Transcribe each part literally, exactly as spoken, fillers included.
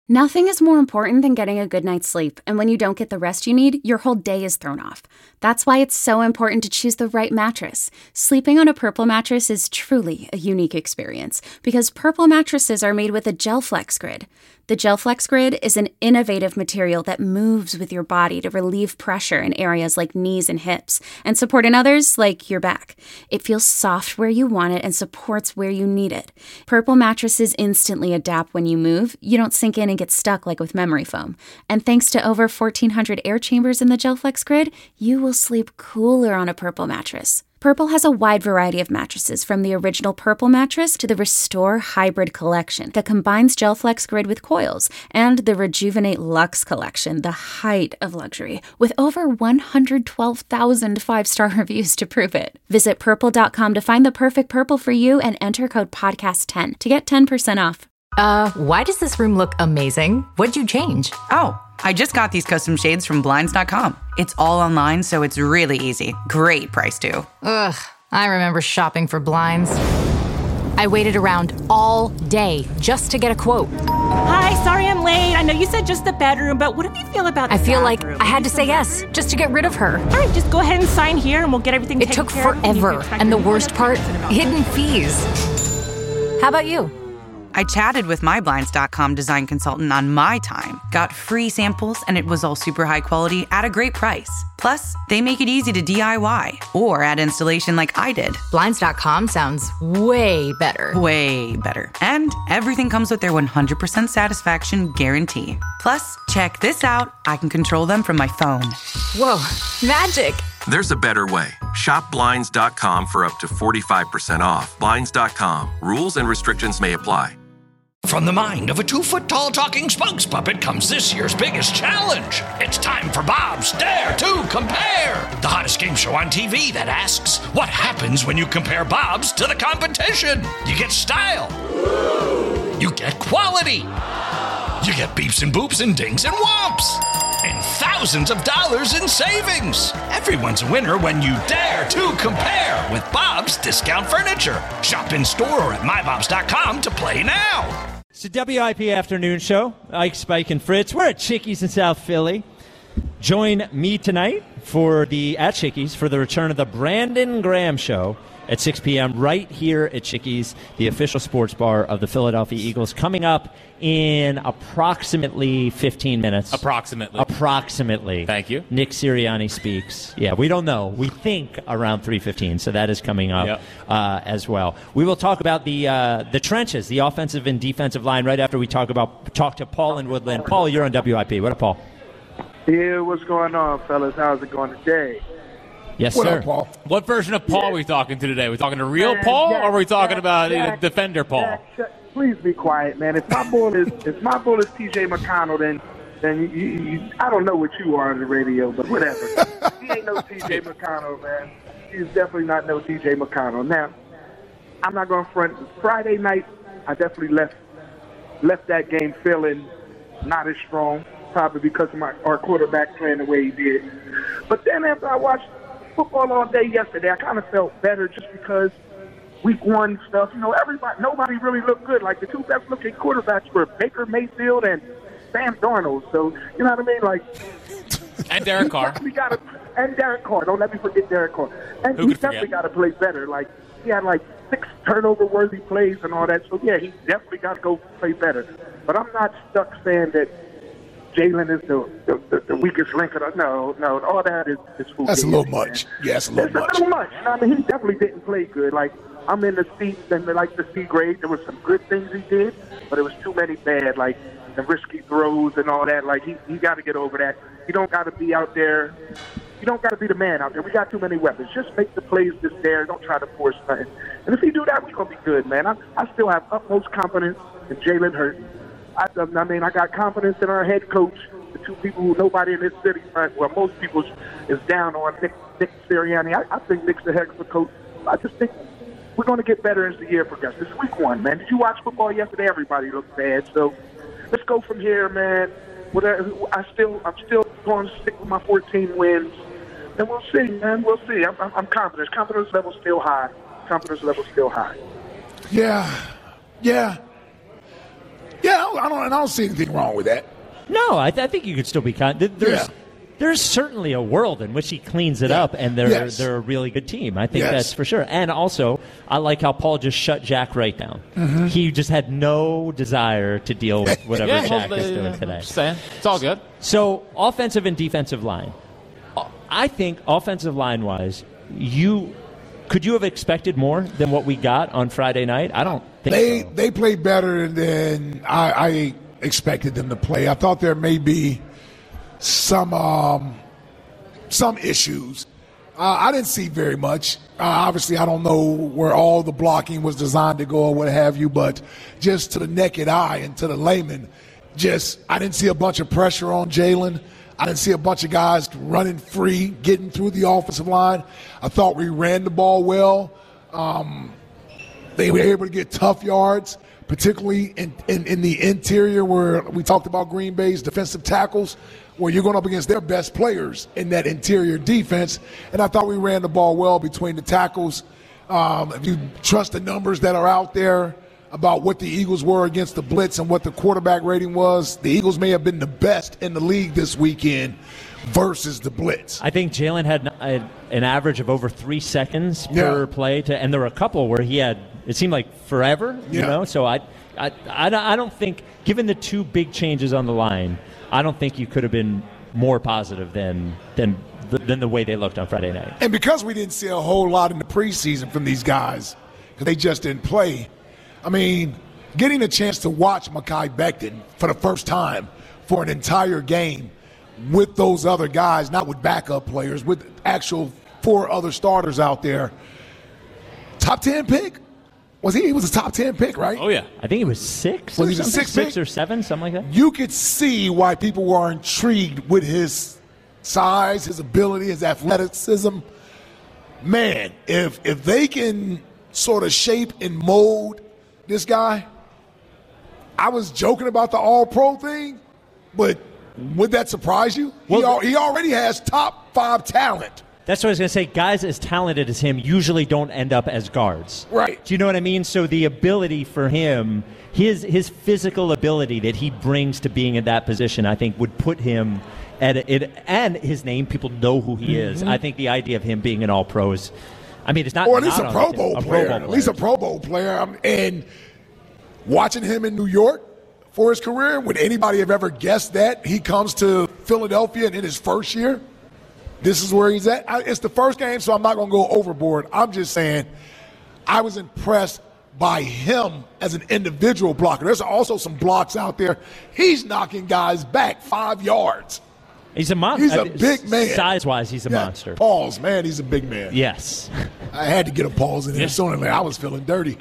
Nothing is more important than getting a good night's sleep, and when you don't get the rest you need, your whole day is thrown off. That's why it's so important to choose the right mattress. Sleeping on a Purple mattress is truly a unique experience, because Purple mattresses are made with a GelFlex Grid. The GelFlex Grid is an innovative material that moves with your body to relieve pressure in areas like knees and hips, and support in others like your back. It feels soft where you want it and supports where you need it. Purple mattresses instantly adapt when you move. You don't sink in and get stuck like with memory foam. And thanks to over fourteen hundred air chambers in the GelFlex Grid, you will sleep cooler on a Purple mattress. Purple has a wide variety of mattresses, from the original Purple mattress to the Restore Hybrid collection that combines GelFlex Grid with coils, and the Rejuvenate Luxe collection, the height of luxury, with over one hundred twelve thousand five-star reviews to prove it. Visit purple dot com to find the perfect Purple for you and enter code podcast ten to get ten percent off. Uh, why does this room look amazing? What'd you change? Oh, I just got these custom shades from Blinds dot com. It's all online, so it's really easy. Great price, too. Ugh, I remember shopping for blinds. I waited around all day just to get a quote. Hi, sorry I'm late. I know you said just the bedroom, but what do you feel about the I feel bathroom? like I had to say yes just to get rid of her. All right, just go ahead and sign here and we'll get everything It taken took care of. forever, and the worst part, hidden fees. How about you? I chatted with my Blinds dot com design consultant on my time, got free samples, and it was all super high quality at a great price. Plus, they make it easy to D I Y or add installation like I did. Blinds dot com sounds way better. Way better. And everything comes with their one hundred percent satisfaction guarantee. Plus, check this out. I can control them from my phone. Whoa, magic. There's a better way. Shop Blinds dot com for up to forty-five percent off. Blinds dot com. Rules and restrictions may apply. From the mind of a two-foot-tall talking spokes puppet comes this year's biggest challenge. It's time for Bob's Dare to Compare, the hottest game show on T V that asks, what happens when you compare Bob's to the competition? You get style. You get quality. You get beeps and boops and dings and whomps. And thousands of dollars in savings. Everyone's a winner when you dare to compare with Bob's Discount Furniture. Shop in store or at my bobs dot com to play now. It's the W I P Afternoon Show. Ike, Spike, and Fritz. We're at Chickies in South Philly. Join me tonight for the at Chickies for the return of the Brandon Graham Show at six p.m. right here at Chickies, the official sports bar of the Philadelphia Eagles, coming up in approximately fifteen minutes. Approximately. Approximately. Thank you. Nick Sirianni speaks. Yeah, we don't know. We think around three fifteen, so that is coming up yep. uh, as well. We will talk about the uh, the trenches, the offensive and defensive line, right after we talk about talk to Paul in Woodland. Paul, you're on W I P. What up, Paul? Yeah, what's going on, fellas? How's it going today? Yes, what sir. Up, Paul? What version of Paul yeah. are we talking to today? Are we talking to real man, Paul, Jack, or are we talking Jack, about Jack, Defender Paul? Jack, Jack, please be quiet, man. If my bull is if my bull is T J McConnell, then then you, you, you, I don't know what you are on the radio, but whatever. He ain't no T J McConnell, man. He's definitely not no T J McConnell. Now, I'm not going to front. Friday night, I definitely left left that game feeling not as strong, probably because of my our quarterback playing the way he did. But then after I watched football all day yesterday, I kind of felt better just because week one stuff, you know, everybody, nobody really looked good. Like the two best looking quarterbacks were Baker Mayfield and Sam Darnold. So, you know what I mean? Like, and Derek Carr. Gotta, and Derek Carr. Don't let me forget Derek Carr. And Who he definitely got to play better. Like, he had like six turnover-worthy plays and all that. So, yeah, he definitely got to go play better. But I'm not stuck saying that Jalen is the, the, the weakest link. Of the, no, no, all that is, is food. That's a little much. Man. Yeah, it's a little it's much. It's a little much. I mean, he definitely didn't play good. Like, I'm in the C, and like the C grade. There were some good things he did, but it was too many bad, like the risky throws and all that. Like, he, he got to get over that. You don't got to be out there. You don't got to be the man out there. We got too many weapons. Just make the plays just there. Don't try to force nothing. And if he do that, we're going to be good, man. I, I still have utmost confidence in Jalen Hurts. I, I mean, I got confidence in our head coach, the two people who nobody in this city, well, most people is down on, Nick, Nick Sirianni. I, I think Nick's the heck of a coach. I just think we're going to get better as the year progresses. It's week one, man. Did you watch football yesterday? Everybody looked bad. So let's go from here, man. Whatever, I still, I'm still going to stick with my fourteen wins. And we'll see, man. We'll see. I'm, I'm, I'm confident. Confidence level's still high. Confidence level's still high. Yeah. Yeah. Yeah, don't, I don't, I don't see anything wrong with that. No, I, th- I think you could still be con- there's Yeah. There's certainly a world in which he cleans it Yeah. up, and they're Yes. they're a really good team. I think Yes. that's for sure. And also, I like how Paul just shut Jack right down. Mm-hmm. He just had no desire to deal with whatever Yeah, Jack well, is doing uh, today. Just saying. It's all good. So, offensive and defensive line. I think offensive line wise, you could you have expected more than what we got on Friday night? I don't think They so. they played better than I, I expected them to play. I thought there may be some um, some issues. Uh, I didn't see very much. Uh, obviously, I don't know where all the blocking was designed to go or what have you, but just to the naked eye and to the layman, just I didn't see a bunch of pressure on Jalen. I didn't see a bunch of guys running free, getting through the offensive line. I thought we ran the ball well. Um, they were able to get tough yards, particularly in, in, in the interior where we talked about Green Bay's defensive tackles, where you're going up against their best players in that interior defense. And I thought we ran the ball well between the tackles. Um, if you trust the numbers that are out there about what the Eagles were against the blitz and what the quarterback rating was, the Eagles may have been the best in the league this weekend versus the blitz. I think Jalen had an, an average of over three seconds Yeah. per play, to, and there were a couple where he had, it seemed like forever, you Yeah. know? So I, I, I, I don't think, given the two big changes on the line, I don't think you could have been more positive than than than the way they looked on Friday night. And because we didn't see a whole lot in the preseason from these guys, because they just didn't play, I mean, getting a chance to watch Mekhi Becton for the first time for an entire game with those other guys, not with backup players, with actual four other starters out there. Top ten pick? Was he? He was a top ten pick, right? Oh, yeah. I think he was six Was or he the something? sixth Six pick? or seven, something like that. You could see why people were intrigued with his size, his ability, his athleticism. Man, if if they can sort of shape and mold this guy, I was joking about the All-Pro thing, but would that surprise you? He, Well, al- he already has top five talent. That's what I was going to say. Guys as talented as him usually don't end up as guards. Right. Do you know what I mean? So the ability for him, his his physical ability that he brings to being in that position, I think would put him at it. And his name, people know who he is. I think the idea of him being an All-Pro is, I mean, it's not. Or at least not a on Pro the- Bowl a player. Pro Bowl At least a player. Pro Bowl player. Um, and watching him in New York for his career, would anybody have ever guessed that he comes to Philadelphia and in his first year, this is where he's at? I, it's the first game, so I'm not going to go overboard. I'm just saying I was impressed by him as an individual blocker. There's also some blocks out there. He's knocking guys back five yards. He's a monster. He's a big man. Size-wise, he's a Yeah, monster. Pause, man. He's a big man. Yes. I had to get a pause in there sooner than later. I was feeling dirty.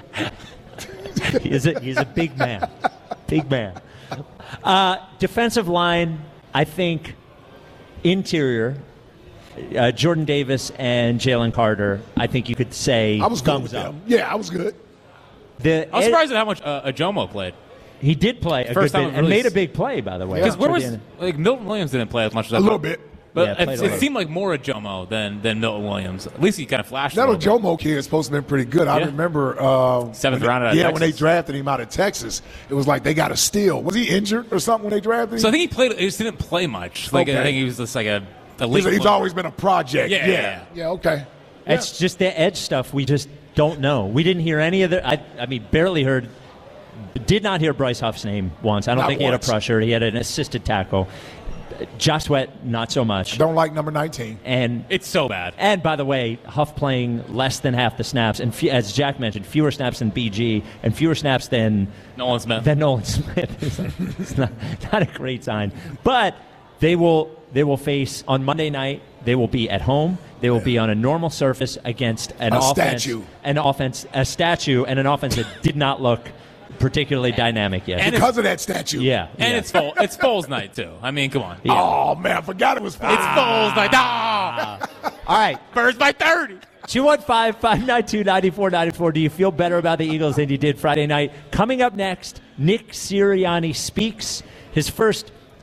He's a, he's a big man. Big man. Uh, defensive line, I think interior, uh, Jordan Davis and Jalen Carter, I think you could say I was good thumbs with up. them. Yeah, I was good. The, I was surprised at how much uh, Ajomo played. He did play a First good time bit of and release. made a big play, by the way. Because where Toward was the end. like Milton Williams didn't play as much as I A thought. little bit. But Yeah, it, played a it little. seemed like more Ajomo than than Milton Williams. At least he kind of flashed. a That little bit. Ojomo kid is supposed to have been pretty good. I Yeah. remember uh, Seventh when- round out of Yeah, when they Texas. drafted him out of Texas, it was like they got a steal. Was he injured or something when they drafted him? So I think he played. He just didn't play much. Like Okay. I think he was just like a. a he's, late he's bloomer. always been a project. Yeah, Yeah, yeah, yeah. yeah. okay. It's just the edge stuff we just don't know. We didn't hear any of the. I, I mean, barely heard. Did not hear Bryce Huff's name once. I don't Not think he had once. a pressure. He had an assisted tackle. Josh Sweat, not so much. Don't like number nineteen. And It's so bad. and by the way, Huff playing less than half the snaps, and fe- as Jack mentioned, fewer snaps than B G, and fewer snaps than Nolan Smith. than Nolan Smith. It's, it's not, not a great sign. But they will they will face on Monday night. They will be at home. They will be on a normal surface against an A offense, statue. an offense, a statue, and an offense that did not look particularly dynamic yet. And Because of that statue. yeah, And yeah. it's Foles, it's Foles night too. I mean, come on. Yeah. Oh, man, I forgot it was It's Foles night. Ah! All right. Birds by thirty. two one five, five nine two, nine four nine four. Do you feel better about the Eagles than you did Friday night? Coming up next, Nick Sirianni speaks. His first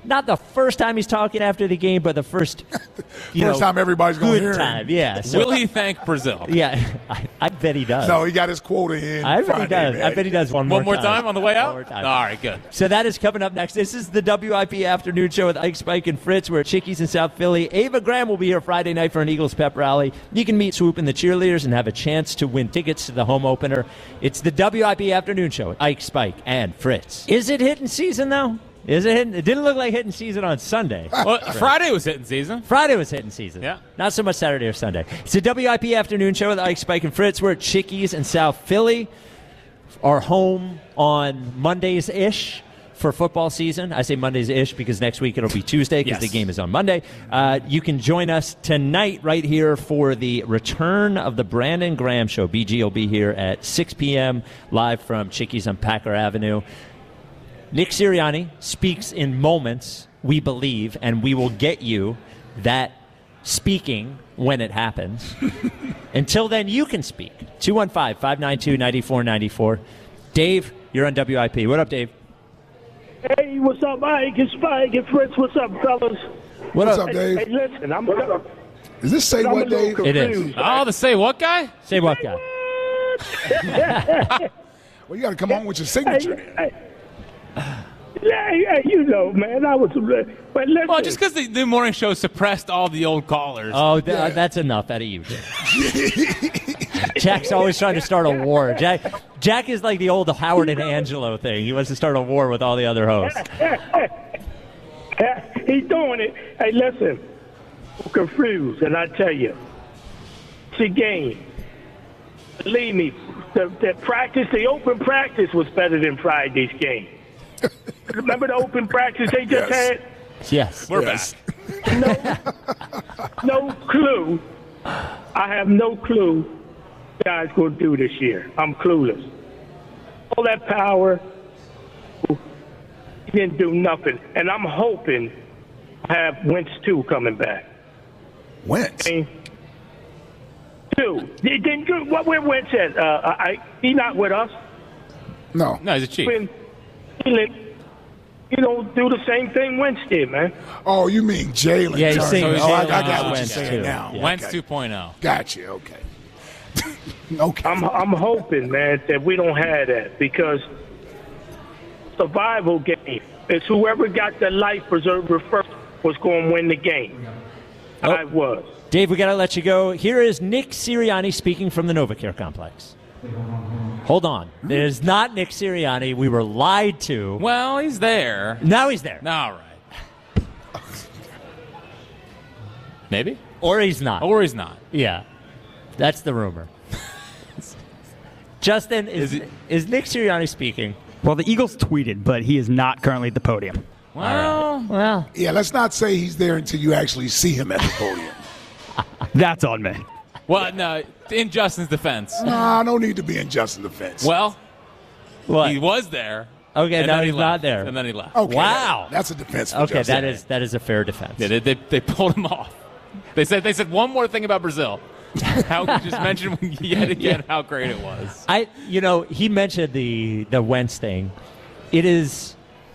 not the first time he's talking after the game, but the first, you first know, time everybody's going to good hear time. him. Yeah. So, Will he thank Brazil? Yeah, I, I bet he does. No, he got his quota in. I bet Friday, he does. man. I bet he does one more One more time. time on the way out? One more time. All right, good. So that is coming up next. This is the W I P Afternoon Show with Ike, Spike, and Fritz. We're at Chickies in South Philly. Ava Graham will be here Friday night for an Eagles pep rally. You can meet Swoop and the cheerleaders and have a chance to win tickets to the home opener. It's the W I P Afternoon Show with Ike, Spike, and Fritz. Is it hitting season, though? Is it hitting? It didn't look like hitting season on Sunday. Well, Friday was hitting season. Friday was hitting season. Yeah. Not so much Saturday or Sunday. It's the W I P Afternoon Show with Ike, Spike, and Fritz. We're at Chickies in South Philly. Our home on Mondays-ish for football season. I say Mondays-ish because next week it'll be Tuesday because Yes. the game is on Monday. Uh, you can join us tonight right here for the return of the Brandon Graham Show. B G will be here at six p.m. live from Chickies on Packer Avenue. Nick Sirianni speaks in moments, we believe, and we will get you that speaking when it happens. Until then, you can speak. two one five, five nine two, nine four nine four. Dave, you're on W I P. What up, Dave? Hey, what's up, Ike? It's Spike and Fritz. What's up, fellas? What What's up? up, Dave? Hey, listen, I'm What up? Is this Say I'm What, a little Dave? It is. confused. Oh, the say what guy? Say what, guy? Well, you got to come on with your signature. Hey, hey, yeah, yeah, you know, man, I was. But listen, Well, just because the, the morning show suppressed all the old callers. Oh, th- uh, that's enough out of you, Jack. Jack's always trying to start a war. Jack Jack is like the old Howard and Angelo thing. He wants to start a war with all the other hosts. he's doing it. Hey, listen, I'm confused, and I tell you, it's a game. Believe me, the, the practice, the open practice was better than Friday's game. Remember the open practice they just Yes. had? Yes. We're Yes. back. No clue. I have no clue what guys going to do this year. I'm clueless. All that power, he didn't do nothing. And I'm hoping I have Wentz two coming back. Wentz? I mean, two. He didn't do what where Wentz at? Uh, I, he not with us. No. No, he's a chief. When he let, you know, do the same thing Wentz did, man. Oh, you mean Jalen? Yeah, he's Turner. saying Oh, I, I Jalen got what Wentz you're saying too. now. Yeah. Wentz Okay. two point oh. Got you. Okay. okay. I'm I'm hoping, man, that we don't have that because survival game is whoever got the life preserver first was going to win the game. Oh. I was. Dave, we got to let you go. Here is Nick Sirianni speaking from the NovaCare complex. Hold on. It is not Nick Sirianni. We were lied to. Well, he's there. Now he's there. All right. Maybe? Or he's not. Or he's not. Yeah. That's the rumor. Justin, is, Is it- is Nick Sirianni speaking? Well, the Eagles tweeted, but he is not currently at the podium. Well, Well, Yeah, let's not say he's there until you actually see him at the podium. That's on me. well, no. In Justin's defense, Nah, no need to be in Justin's defense. well, what? he was there. Okay, and now then he he's left, not there. And then he left. okay, wow. that- that's a defense. For Okay, Justin. that is that is a fair defense. Yeah, they, they, they pulled him off. They said they said one more thing about Brazil. How just mention yet again how great it was. I, you know, he mentioned the the Wentz thing. It is.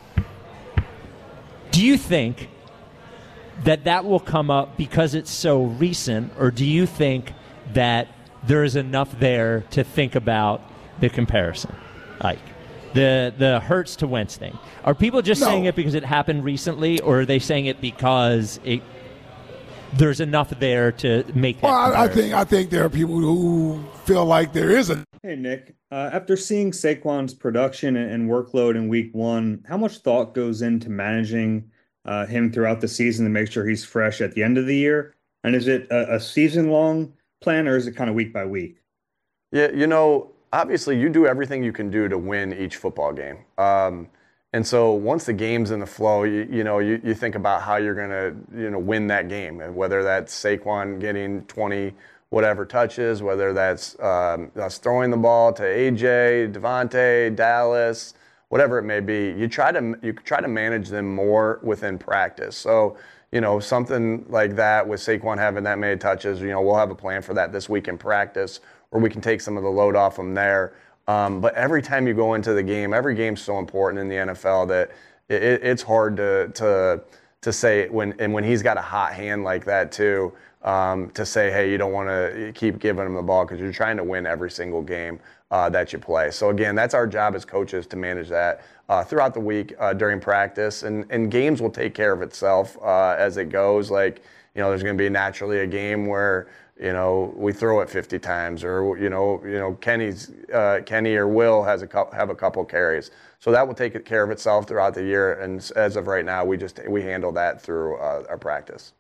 Do you think that that will come up because it's so recent, or do you think that there is enough there to think about the comparison, like the the Hurts to Wentz thing? Are people just No. saying it because it happened recently, or are they saying it because it? There's enough there to make that. Well, I, I comparison? think I think there are people who feel like there is a. Hey, Nick. Uh, after seeing Saquon's production and, and workload in week one, how much thought goes into managing uh, him throughout the season to make sure he's fresh at the end of the year? And is it a, a season-long plan, or is it kind of week by week? Yeah, you know, obviously you do everything you can do to win each football game. Um, and so once the game's in the flow, you, you know, you, you think about how you're going to, you know, win that game, and whether that's Saquon getting twenty whatever touches, whether that's um, us throwing the ball to A J, Devontae, Dallas, whatever it may be. You try to you try to manage them more within practice. So, you know, something like that with Saquon having that many touches, you know, we'll have a plan for that this week in practice, where we can take some of the load off them there. Um, but every time you go into the game, every game's so important in the N F L that, it, it's hard to to to say when and when he's got a hot hand like that too. Um, to say, hey, you don't want to keep giving him the ball because you're trying to win every single game uh, that you play. So again, that's our job as coaches to manage that uh, throughout the week uh, during practice, and and games will take care of itself uh, as it goes. Like, you know, there's going to be naturally a game where, you know, we throw it fifty times, or you know, you know, Kenny's uh, Kenny or Will has a couple, have a couple carries. So that will take care of itself throughout the year. And as of right now, we just we handle that through uh, our practice.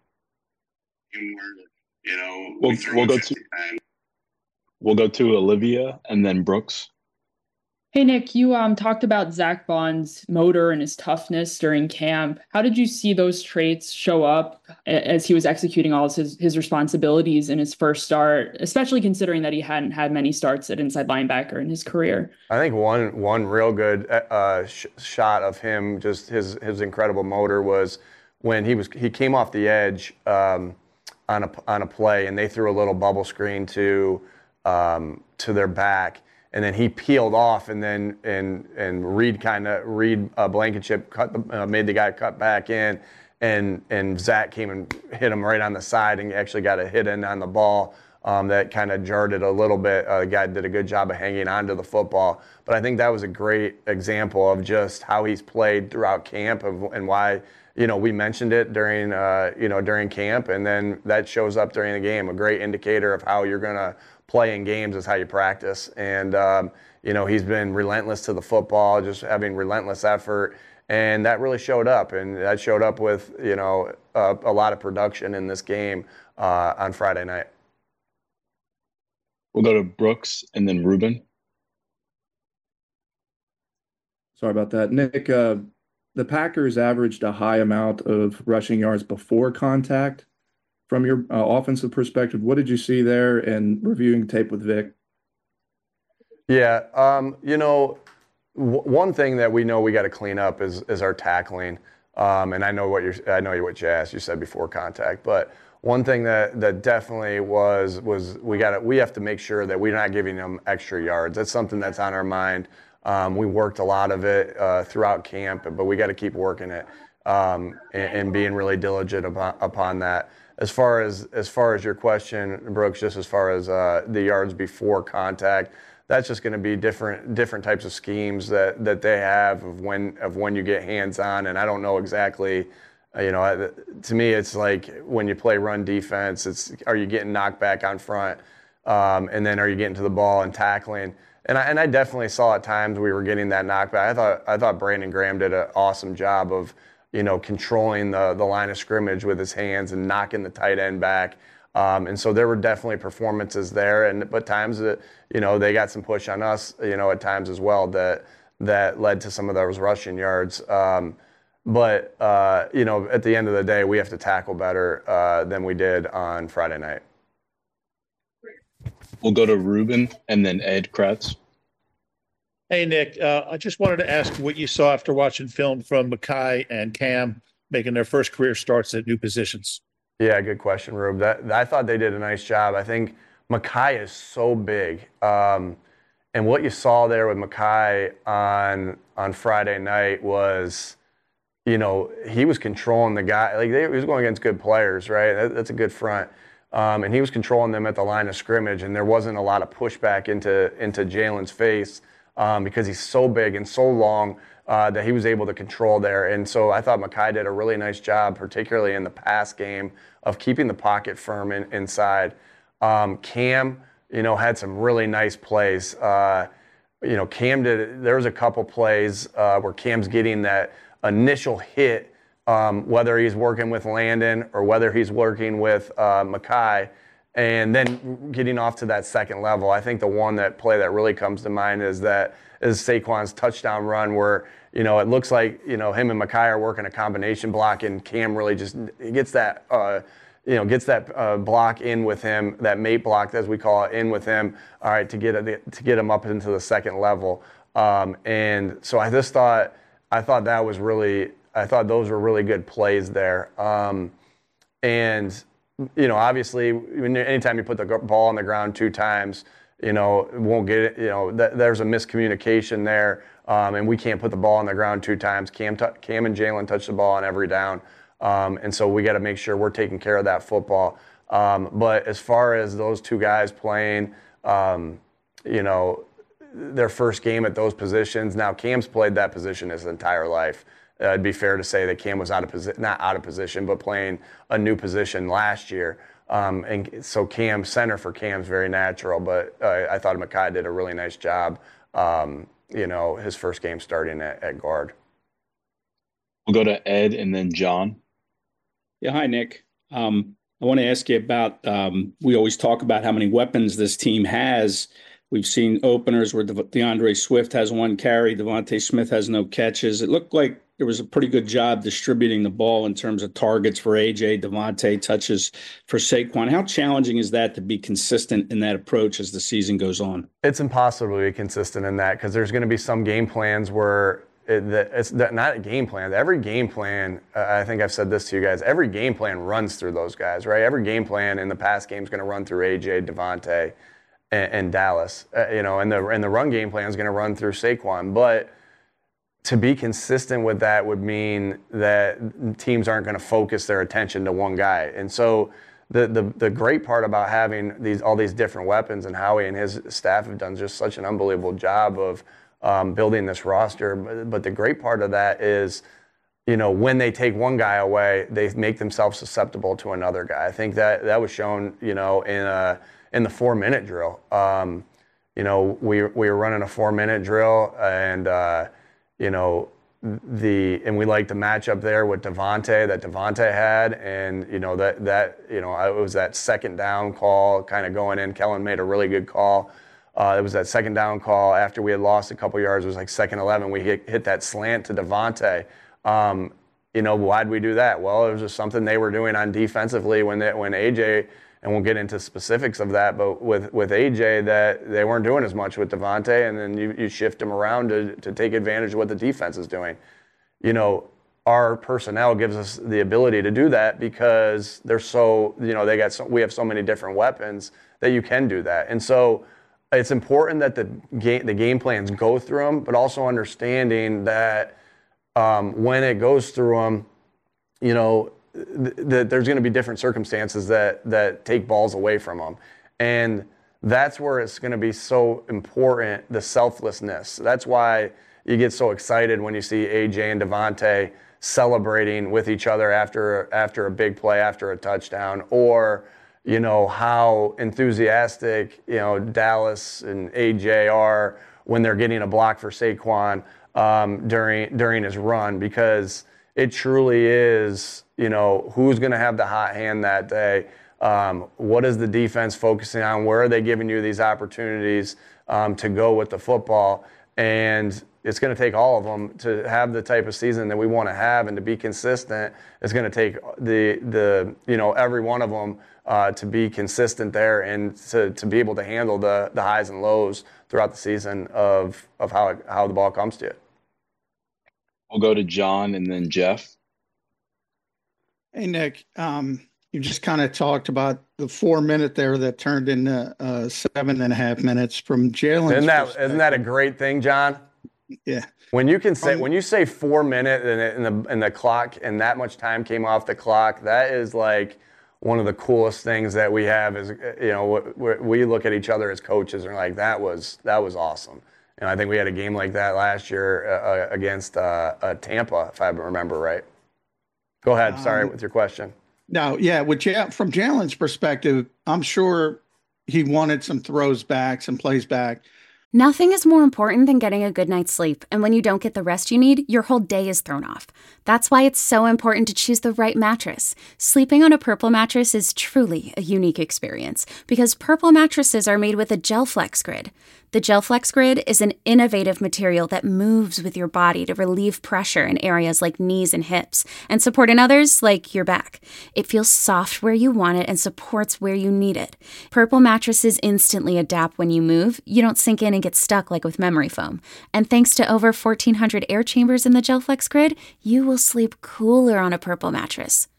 You know, we'll, we we'll go to we'll go to Olivia and then Brooks. Hey Nick, you um talked about Zach Bond's motor and his toughness during camp. How did you see those traits show up as he was executing all his his responsibilities in his first start, especially considering that he hadn't had many starts at inside linebacker in his career? I think one one real good uh, sh- shot of him, just his his incredible motor, was when he was he came off the edge. Um, on a on a play, and they threw a little bubble screen to um, to their back, and then he peeled off, and then and and Reed kind of Reed uh, Blankenship cut the, uh, made the guy cut back in, and and Zach came and hit him right on the side, and actually got a hit in on the ball um, that kind of jarred it a little bit. Uh, the guy did a good job of hanging onto the football, but I think that was a great example of just how he's played throughout camp of, and why. You know, we mentioned it during, uh, you know, during camp, and then that shows up during the game. A great indicator of how you're going to play in games is how you practice. And, um, you know, he's been relentless to the football, just having relentless effort, and that really showed up. And that showed up with, you know, a, a lot of production in this game uh, on Friday night. We'll go to Brooks and then Ruben. Sorry about that. Nick, uh, the Packers averaged a high amount of rushing yards before contact. From your uh, offensive perspective, what did you see there and reviewing tape with Vic? Yeah, um, you know, w- one thing that we know we got to clean up is is our tackling. Um, and I know what you're, I know what you asked. You said before contact, but one thing that, that definitely was was we got to we have to make sure that we're not giving them extra yards. That's something that's on our mind. Um, we worked a lot of it uh, throughout camp, but we got to keep working it um, and, and being really diligent upon, upon that. As far as as far as your question, Brooks, just as far as uh, the yards before contact, that's just going to be different different types of schemes that, that they have of when of when you get hands on. And I don't know exactly, you know, to me it's like when you play run defense, it's are you getting knocked back on front, um, and then are you getting to the ball and tackling. And I, and I definitely saw at times we were getting that knockback. I thought I thought Brandon Graham did an awesome job of, you know, controlling the the line of scrimmage with his hands and knocking the tight end back. Um, and so there were definitely performances there, and but times that you know they got some push on us, you know, at times as well that that led to some of those rushing yards. Um, but uh, you know, at the end of the day, we have to tackle better uh, than we did on Friday night. We'll go to Ruben and then Ed Kratz. Hey, Nick, uh, I just wanted to ask what you saw after watching film from Mekhi and Cam making their first career starts at new positions. Yeah, good question, Rube. That, I thought they did a nice job. I think Mekhi is so big. Um, and what you saw there with Mekhi on on Friday night was, you know, he was controlling the guy. Like they, he was going against good players, right? That, that's a good front. Um, and he was controlling them at the line of scrimmage, and there wasn't a lot of pushback into into Jalen's face um, because he's so big and so long uh, that he was able to control there. And so I thought Mekhi did a really nice job, particularly in the pass game, of keeping the pocket firm in, inside. Um, Cam, you know, had some really nice plays. Uh, you know, Cam did. There was a couple plays uh, where Cam's getting that initial hit. Um, whether he's working with Landon or whether he's working with uh, Mekhi, and then getting off to that second level. I think the one that play that really comes to mind is that is Saquon's touchdown run where, you know, it looks like, you know, him and Mekhi are working a combination block, and Cam really just gets that, uh, you know, gets that uh, block in with him, that mate block, as we call it, in with him, all right, to get it, to get him up into the second level. Um, and so I just thought, I thought that was really, I thought those were really good plays there. Um, and, you know, obviously, anytime you put the ball on the ground two times, you know, won't get it. You know, th- there's a miscommunication there, um, and we can't put the ball on the ground two times. Cam, t- Cam and Jalen touch the ball on every down, um, and so we got to make sure we're taking care of that football. Um, but as far as those two guys playing, um, you know, their first game at those positions. Now, Cam's played that position his entire life. Uh, it'd be fair to say that Cam was out of posi- not out of position, but playing a new position last year. Um, and so Cam, center for Cam's very natural, but uh, I thought Mekhi did a really nice job, um, you know, his first game starting at, at guard. We'll go to Ed and then John. Yeah, hi, Nick. Um, I want to ask you about, um, we always talk about how many weapons this team has. We've seen openers where De- DeAndre Swift has one carry, Devontae Smith has no catches. It looked like there was a pretty good job distributing the ball in terms of targets for A J, Devontae, touches for Saquon. How challenging is that to be consistent in that approach as the season goes on? It's impossible to be consistent in that because there's going to be some game plans where it, it's not a game plan. Every game plan, uh, I think I've said this to you guys, every game plan runs through those guys, right? Every game plan in the past game is going to run through A J, Devontae, and, and Dallas, uh, you know, and the, and the run game plan is going to run through Saquon. But to be consistent with that would mean that teams aren't going to focus their attention to one guy. And so the, the the great part about having these all these different weapons, and Howie and his staff have done just such an unbelievable job of um, building this roster. But, but the great part of that is, you know, when they take one guy away, they make themselves susceptible to another guy. I think that that was shown, you know, in a, in the four-minute drill. Um, you know, we we were running a four-minute drill, and uh, you know, the and we liked the matchup there with Devontae that Devontae had, and you know that that you know it was that second down call kind of going in. Kellen made a really good call. Uh, it was that second down call after we had lost a couple yards. It was like second eleven. We hit, hit that slant to Devontae. Um, you know, why'd we do that? Well, it was just something they were doing on defensively when they, when A J. And we'll get into specifics of that, but with, with A J, that they weren't doing as much with Devontae, and then you, you shift him around to, to take advantage of what the defense is doing. You know, our personnel gives us the ability to do that because they're so, you know, they got so, we have so many different weapons that you can do that. And so it's important that the game, the game plans go through them, but also understanding that um, when it goes through them, you know, that there's going to be different circumstances that that take balls away from them, and that's where it's going to be so important, the selflessness. That's why you get so excited when you see A J and Devontae celebrating with each other after after a big play, after a touchdown, or you know how enthusiastic you know Dallas and A J are when they're getting a block for Saquon um, during during his run, because it truly is, you know, who's going to have the hot hand that day? Um, what is the defense focusing on? Where are they giving you these opportunities um, to go with the football? And it's going to take all of them to have the type of season that we want to have, and to be consistent. It's going to take the the you know every one of them uh, to be consistent there, and to, to be able to handle the the highs and lows throughout the season of of how how the ball comes to you. We'll go to John and then Jeff. Hey, Nick, um, you just kind of talked about the four minute there that turned into uh, seven and a half minutes from Jalen. Isn't that, isn't that a great thing, John? Yeah. When you can say, Um, when you say four minute and, it, and the and the clock and that much time came off the clock, that is like one of the coolest things that we have. Is, you know, we, we look at each other as coaches and are like, that was that was awesome. And I think we had a game like that last year uh, against uh, uh, Tampa, if I remember right. Go ahead. Sorry, Um, with your question. Now, yeah, with Ja- from Jalen's perspective, I'm sure he wanted some throws back, some plays back. Nothing is more important than getting a good night's sleep, and when you don't get the rest you need, your whole day is thrown off. That's why it's so important to choose the right mattress. Sleeping on a Purple mattress is truly a unique experience, because Purple mattresses are made with a GelFlex Grid. The GelFlex Grid is an innovative material that moves with your body to relieve pressure in areas like knees and hips, and support in others like your back. It feels soft where you want it and supports where you need it. Purple mattresses instantly adapt when you move. You don't sink in and get stuck like with memory foam. And thanks to over fourteen hundred air chambers in the GelFlex Grid, you will sleep cooler on a Purple mattress.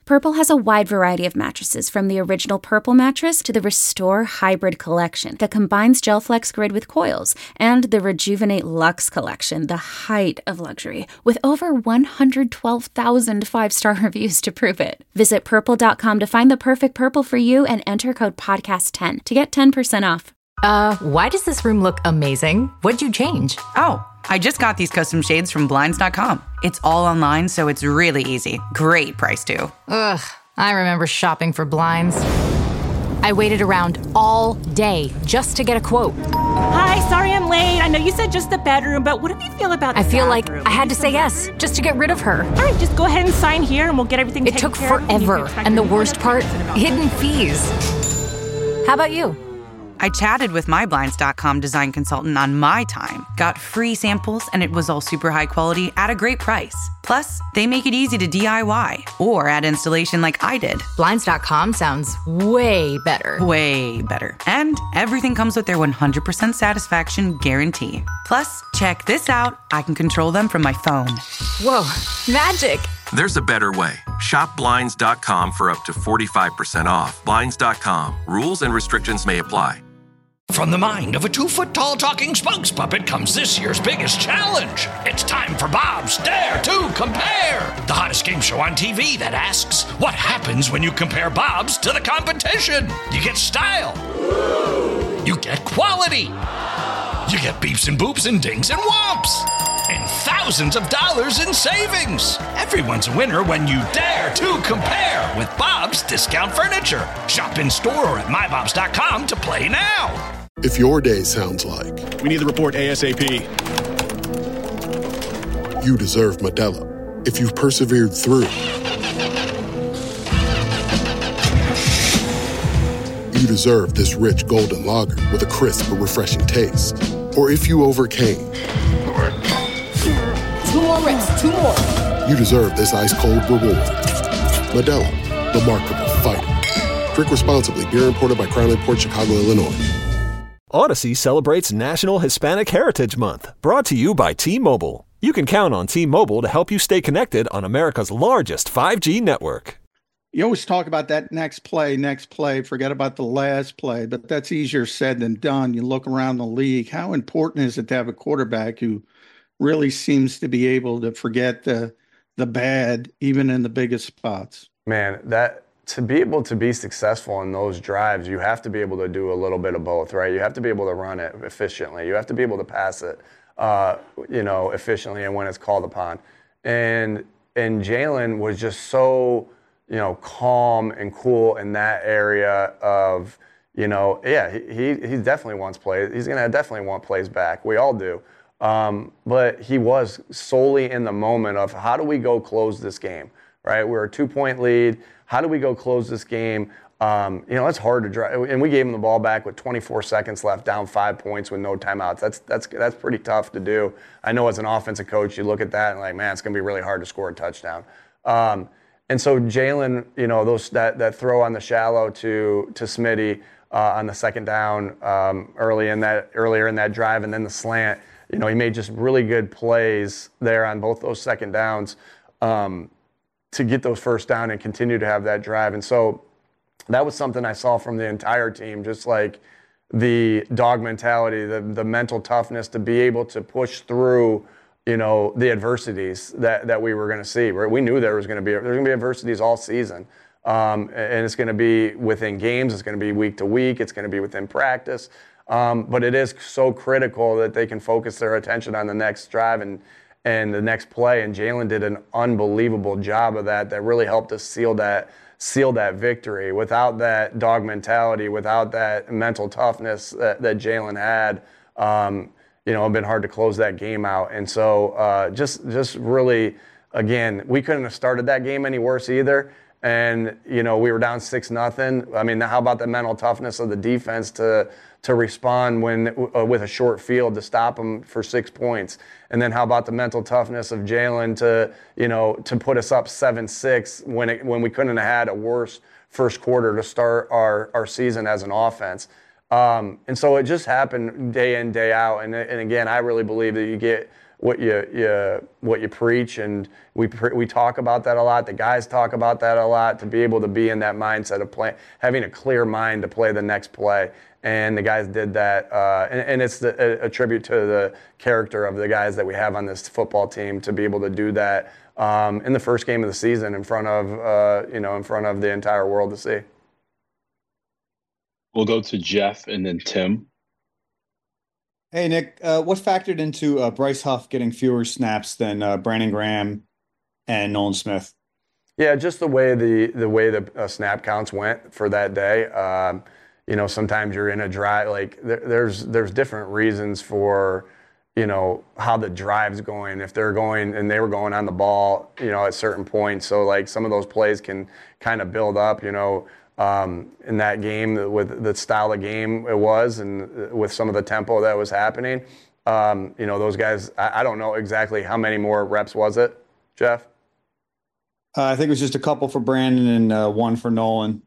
Purple has a wide variety of mattresses, from the original Purple mattress to the Restore Hybrid collection that combines GelFlex Grid with coils, and the Rejuvenate Luxe collection, the height of luxury, with over one hundred twelve thousand five-star reviews to prove it. Visit purple dot com to find the perfect Purple for you and enter code podcast ten to get ten percent off. Uh, why does this room look amazing? What'd you change? Oh, I just got these custom shades from Blinds dot com. It's all online, so it's really easy. Great price, too. Ugh, I remember shopping for blinds. I waited around all day just to get a quote. Hi, sorry I'm late. I know you said just the bedroom, but what do you feel about the I feel bathroom? like I had to say yes just to get rid of her. All right, just go ahead and sign here and we'll get everything It taken took care of. forever, and the worst part, hidden fees. How about you? I chatted with my Blinds dot com design consultant on my time, got free samples, and it was all super high quality at a great price. Plus, they make it easy to D I Y or add installation like I did. Blinds dot com sounds way better. Way better. And everything comes with their one hundred percent satisfaction guarantee. Plus, check this out. I can control them from my phone. Whoa, magic. There's a better way. Shop Blinds dot com for up to forty-five percent off. Blinds dot com. Rules and restrictions may apply. From the mind of a two-foot-tall talking spokes puppet comes this year's biggest challenge. It's time for Bob's Dare to Compare, the hottest game show on T V that asks, what happens when you compare Bob's to the competition? You get style. You get quality. You get beeps and boops and dings and whomps. And thousands of dollars in savings. Everyone's a winner when you dare to compare with Bob's Discount Furniture. Shop in store or at my bobs dot com to play now. If your day sounds like, we need the report ASAP. You deserve Modelo. If you've persevered through, you deserve this rich golden lager with a crisp but refreshing taste. Or if you overcame, Two more reps, two more. you deserve this ice-cold reward. Modelo, the mark of a fighter. Drink responsibly. Beer imported by Crown Imports, Chicago, Illinois. Odyssey celebrates National Hispanic Heritage Month, brought to you by T-Mobile. You can count on T-Mobile to help you stay connected on America's largest five G network. You always talk about that next play, next play, forget about the last play, but that's easier said than done. You look around the league. How important is it to have a quarterback who really seems to be able to forget the the bad, even in the biggest spots? Man, that to be able to be successful in those drives, you have to be able to do a little bit of both, right? You have to be able to run it efficiently. You have to be able to pass it, uh, you know, efficiently and when it's called upon. And and Jalen was just so, you know, calm and cool in that area of, you know, yeah, he he, he definitely wants plays. He's gonna definitely want plays back. We all do. Um, but he was solely in the moment of how do we go close this game, right? We're a two-point lead. How do we go close this game? Um, you know, it's hard to drive. And we gave him the ball back with twenty-four seconds left, down five points with no timeouts. That's that's that's pretty tough to do. I know as an offensive coach, you look at that and like, man, it's going to be really hard to score a touchdown. Um, and so Jalen, you know, those that that throw on the shallow to to Smitty uh, on the second down um, early in that earlier in that drive, and then the slant. You know, he made just really good plays there on both those second downs um, to get those first down and continue to have that drive. And so that was something I saw from the entire team, just like the dog mentality, the the mental toughness to be able to push through, you know, the adversities that, that we were going to see. Right? We knew there was going to be there's going to be adversities all season, um, and it's going to be within games. It's going to be week to week. It's going to be within practice. Um, but it is so critical that they can focus their attention on the next drive and and the next play. And Jalen did an unbelievable job of that. That really helped us seal that seal that victory. Without that dog mentality, without that mental toughness that, that Jalen had, um, you know, it'd been hard to close that game out. And so uh, just just really, again, we couldn't have started that game any worse either. And, you know, we were down six nothing. I mean, how about the mental toughness of the defense to to respond when uh, with a short field to stop them for six points? And then how about the mental toughness of Jalen to, you know, to put us up seven six when it, when we couldn't have had a worse first quarter to start our, our season as an offense. Um, and so it just happened day in, day out. And, and again, I really believe that you get what you, you what you preach, and we pre- we talk about that a lot. The guys talk about that a lot. To be able to be in that mindset of play, having a clear mind to play the next play, and the guys did that. Uh, and, and it's the, a, a tribute to the character of the guys that we have on this football team to be able to do that um, in the first game of the season in front of uh, you know in front of the entire world to see. We'll go to Jeff and then Tim. Hey, Nick, uh, what factored into uh, Bryce Huff getting fewer snaps than uh, Brandon Graham and Nolan Smith? Yeah, just the way the the way the uh, snap counts went for that day. Um, you know, sometimes you're in a drive. Like there, there's there's different reasons for, you know, how the drive's going. If they're going and they were going on the ball, you know, at certain points. So like some of those plays can kind of build up. You know. Um, in that game, with the style of game it was, and with some of the tempo that was happening, um, you know, those guys. I, I don't know exactly how many more reps was it, Jeff? Uh, I think it was just a couple for Brandon and uh, one for Nolan.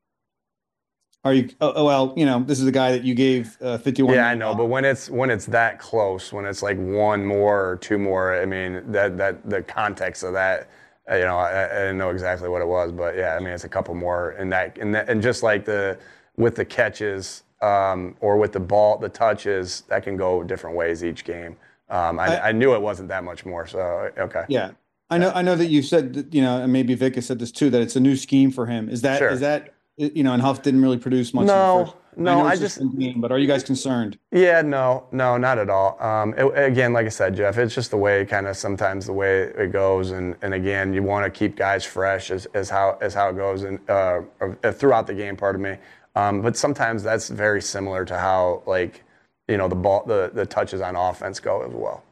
Are you? Oh, well, you know, this is the guy that you gave uh, fifty-one. Yeah, I know, but when it's when it's that close, when it's like one more or two more, I mean, that that the context of that. You know, I, I didn't know exactly what it was, but yeah, I mean, it's a couple more in that, in that, and just like the with the catches um, or with the ball, the touches, that can go different ways each game. Um, I, I, I knew it wasn't that much more, so okay. Yeah, I know. I know that you said that, you know, and maybe Vic has said this too, that it's a new scheme for him. Is that sure. is that you know, and Huff didn't really produce much. No. In the first. No, I, I just. Game, but are you guys concerned? Yeah, no, no, not at all. Um, it, again, like I said, Jeff, it's just the way, kind of sometimes the way it goes, and, and again, you want to keep guys fresh as, as how as how it goes, and uh, throughout the game. Pardon me. Um, but sometimes that's very similar to how, like, you know, the ball, the the touches on offense go as well.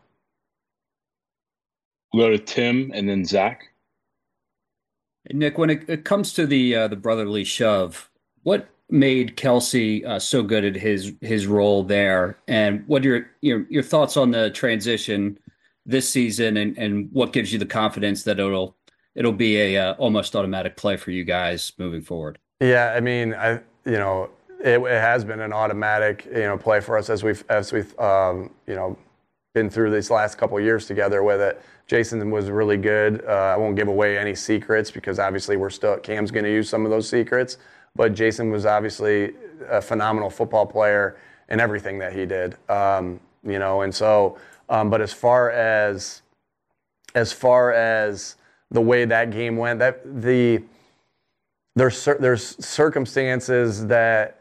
We'll go to Tim and then Zach. Nick, when it, it comes to the uh, the brotherly shove, what made Kelce uh, so good at his his role there, and what are your your, your thoughts on the transition this season, and, and what gives you the confidence that it'll it'll be a uh, almost automatic play for you guys moving forward? Yeah, I mean, I you know it, it has been an automatic you know play for us as we've as we've um, you know been through these last couple of years together with it. Jason was really good. Uh, I won't give away any secrets because obviously we're still Cam's going to use some of those secrets. But Jason was obviously a phenomenal football player in everything that he did, um, you know. And so, um, but as far as as far as the way that game went, that the there's there's circumstances that,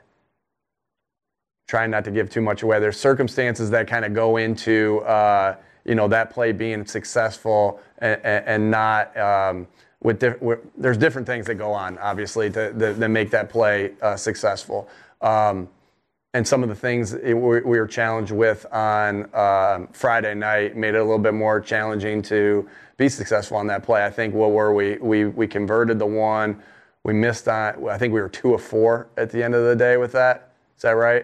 trying not to give too much away. There's circumstances that kind of go into uh, you know that play being successful and, and not. Um, With, diff- with there's different things that go on, obviously, to, that, that make that play uh, successful. Um, and some of the things it, we, we were challenged with on uh, Friday night made it a little bit more challenging to be successful on that play. I think what were we? We we converted the one. We missed on. I think we were two of four at the end of the day with that. Is that right?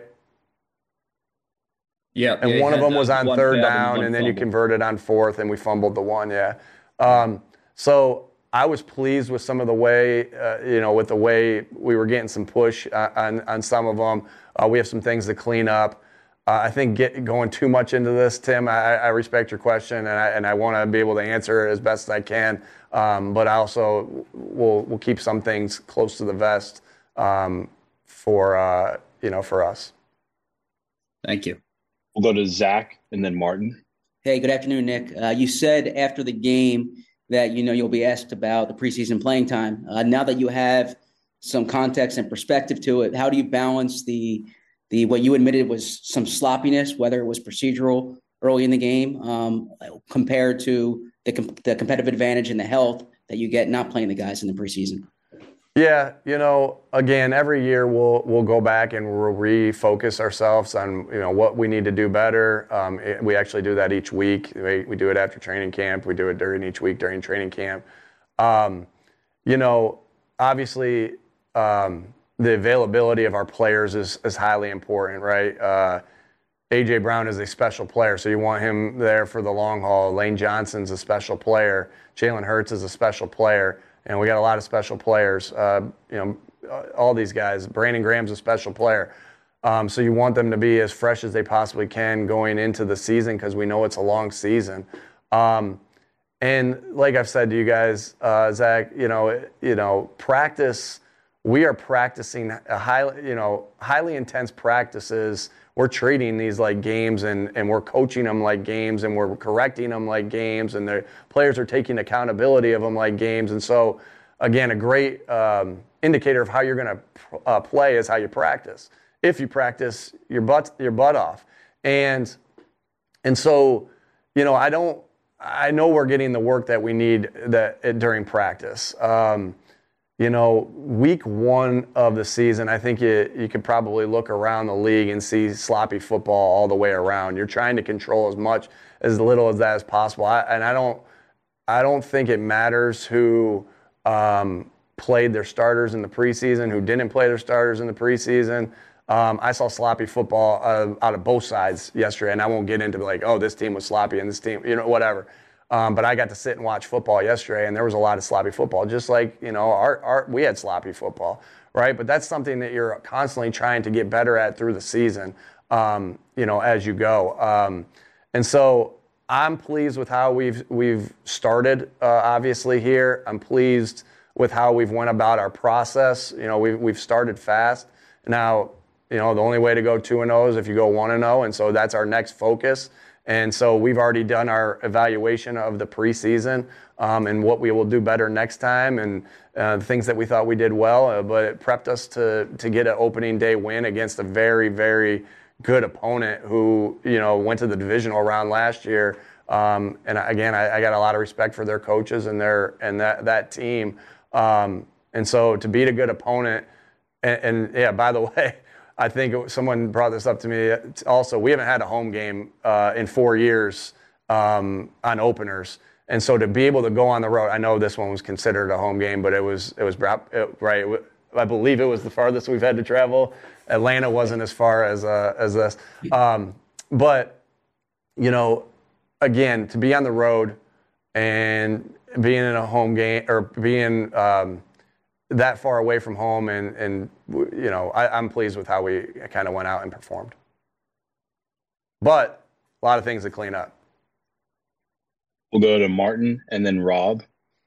Yeah. And yeah, one of them the, was on third down, and, and then fumble. You converted on fourth, and we fumbled the one. Yeah. Um, so. I was pleased with some of the way, uh, you know, with the way we were getting some push on, on some of them. Uh, we have some things to clean up. Uh, I think get, going too much into this, Tim, I, I respect your question, and I, and I want to be able to answer it as best as I can. Um, but I also will will keep some things close to the vest um, for, uh, you know, for us. Thank you. We'll go to Zach and then Martin. Hey, good afternoon, Nick. Uh, you said after the game that, you know, you'll be asked about the preseason playing time. Uh, now that you have some context and perspective to it, how do you balance the the what you admitted was some sloppiness, whether it was procedural early in the game, um, compared to the, com- the competitive advantage and the health that you get not playing the guys in the preseason? Yeah, you know, again, every year we'll we'll go back and we'll refocus ourselves on, you know, what we need to do better. Um, it, we actually do that each week. We, we do it after training camp. We do it during each week during training camp. Um, you know, obviously um, the availability of our players is, is highly important, right? Uh, A J Brown is a special player, so you want him there for the long haul. Lane Johnson's a special player. Jalen Hurts is a special player. And we got a lot of special players, uh, you know, all these guys. Brandon Graham's a special player. Um, so you want them to be as fresh as they possibly can going into the season because we know it's a long season. Um, and like I've said to you guys, uh, Zach, you know, you know, practice. We are practicing a highly, you know, highly intense practices. We're treating these like games, and, and we're coaching them like games, and we're correcting them like games, and the players are taking accountability of them like games. And so, again, a great um, indicator of how you're going to uh, play is how you practice. If you practice your butt your butt off, and and so, you know, I don't. I know we're getting the work that we need that during practice. Um, You know, week one of the season, I think you, you could probably look around the league and see sloppy football all the way around. You're trying to control as much, as little as that as possible. I, and I don't, I don't think it matters who um, played their starters in the preseason, who didn't play their starters in the preseason. Um, I saw sloppy football uh, out of both sides yesterday, and I won't get into like, oh, this team was sloppy and this team, you know, whatever. Um, but I got to sit and watch football yesterday, and there was a lot of sloppy football, just like, you know, our, our, we had sloppy football, right? But that's something that you're constantly trying to get better at through the season, um, you know, as you go. Um, and so I'm pleased with how we've we've started, uh, obviously, here. I'm pleased with how we've went about our process. You know, we've, we've started fast. Now, you know, the only way to go two and oh is if you go one and oh, and so that's our next focus. And so we've already done our evaluation of the preseason um, and what we will do better next time, and uh, things that we thought we did well. Uh, but it prepped us to to get an opening day win against a very, very good opponent who, you know, went to the divisional round last year. Um, and again, I, I got a lot of respect for their coaches and their and that that team. Um, and so to beat a good opponent, and, and yeah, by the way. I think it, someone brought this up to me also. We haven't had a home game uh, in four years um, on openers, and so to be able to go on the road, I know this one was considered a home game, but it was it was it, right. I believe it was the farthest we've had to travel. Atlanta wasn't as far as uh, as this, um, but you know, again, to be on the road and being in a home game or being um, that far away from home, and, and you know, I, I'm pleased with how we kind of went out and performed. But a lot of things to clean up. We'll go to Martin and then Rob.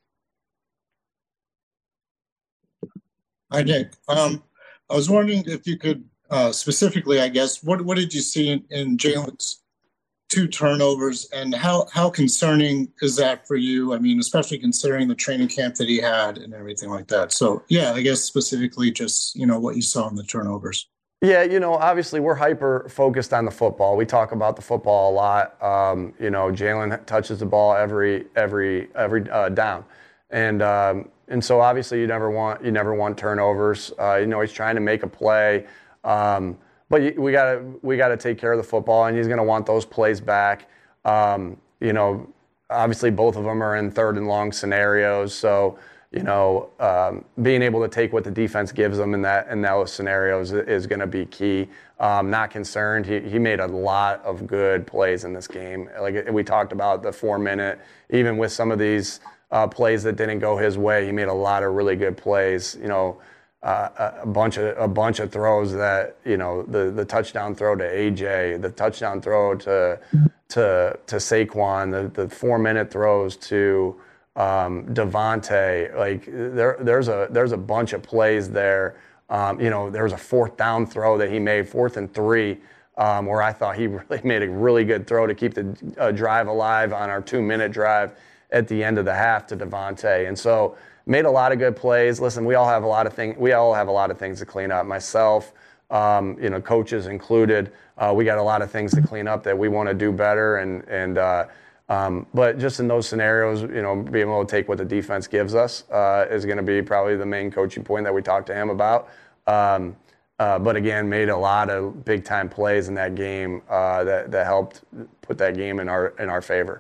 Hi, Nick. Um, I was wondering if you could uh, specifically, I guess, what what did you see in, in Jalen's two turnovers, and how how concerning is that for you? I mean, especially considering the training camp that he had and everything like that. So, yeah, I guess specifically just, you know, what you saw in the turnovers. Yeah, you know, obviously we're hyper focused on the football. We talk about the football a lot. Um, you know, Jalen touches the ball every every every uh, down, and um, and so obviously you never want you never want turnovers. Uh, you know, he's trying to make a play. Um, But we gotta we gotta take care of the football, and he's gonna want those plays back. Um, you know, obviously both of them are in third and long scenarios, so you know, um, being able to take what the defense gives them in that in those scenarios is going to be key. Um, not concerned. He he made a lot of good plays in this game. Like we talked about the four minute, even with some of these uh, plays that didn't go his way, he made a lot of really good plays. You know. Uh, a bunch of a bunch of throws that, you know, the, the touchdown throw to A J, the touchdown throw to to to Saquon, the, the four minute throws to um, Devontae. Like there there's a there's a bunch of plays there. Um, you know, there was a fourth down throw that he made, fourth and three, um, where I thought he really made a really good throw to keep the uh, drive alive on our two minute drive at the end of the half to Devontae. And so. Made a lot of good plays. Listen, we all have a lot of things. We all have a lot of things to clean up. Myself, um, you know, coaches included. Uh, we got a lot of things to clean up that we want to do better. And and uh, um, but just in those scenarios, you know, being able to take what the defense gives us uh, is going to be probably the main coaching point that we talked to him about. Um, uh, but again, made a lot of big time plays in that game uh, that that helped put that game in our in our favor.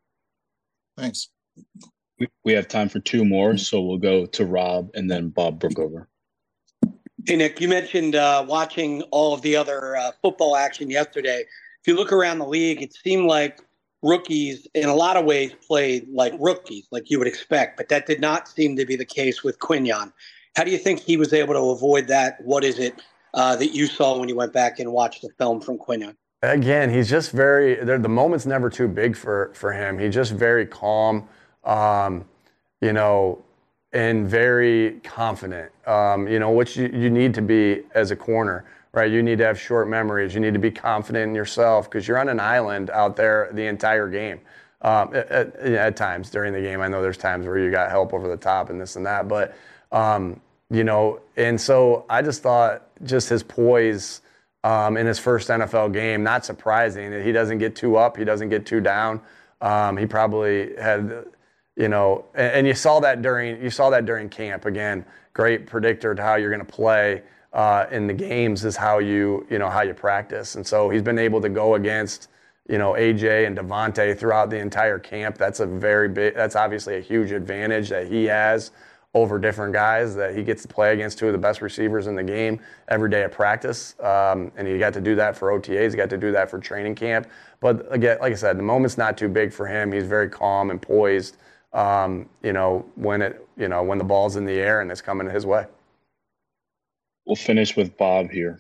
Thanks. We have time for two more, so we'll go to Rob and then Bob Brookover. Hey, Nick, you mentioned uh, watching all of the other uh, football action yesterday. If you look around the league, it seemed like rookies in a lot of ways played like rookies, like you would expect, but that did not seem to be the case with Quinyon. How do you think he was able to avoid that? What is it uh, that you saw when you went back and watched the film from Quinyon? Again, he's just very, the moment's never too big for, for him. He's just very calm, um, you know, and very confident, um, you know, which you, you need to be as a corner, right? You need to have short memories. You need to be confident in yourself because you're on an island out there the entire game. Um, at, at, at times during the game, I know there's times where you got help over the top and this and that, but, um, you know, and so I just thought just his poise um, in his first N F L game, not surprising. He doesn't get too up. He doesn't get too down. Um, he probably had, you know, and, and you saw that during, you saw that during camp. Again, great predictor to how you're going to play uh, in the games is how you, you know, how you practice. And so he's been able to go against, you know, A J and Devontae throughout the entire camp. That's a very big, that's obviously a huge advantage that he has over different guys, that he gets to play against two of the best receivers in the game every day at practice. Um, and he got to do that for O T As. He got to do that for training camp. But again, like I said, the moment's not too big for him. He's very calm and poised, um, you know, when it, you know, when the ball's in the air and it's coming his way. We'll finish with Bob here.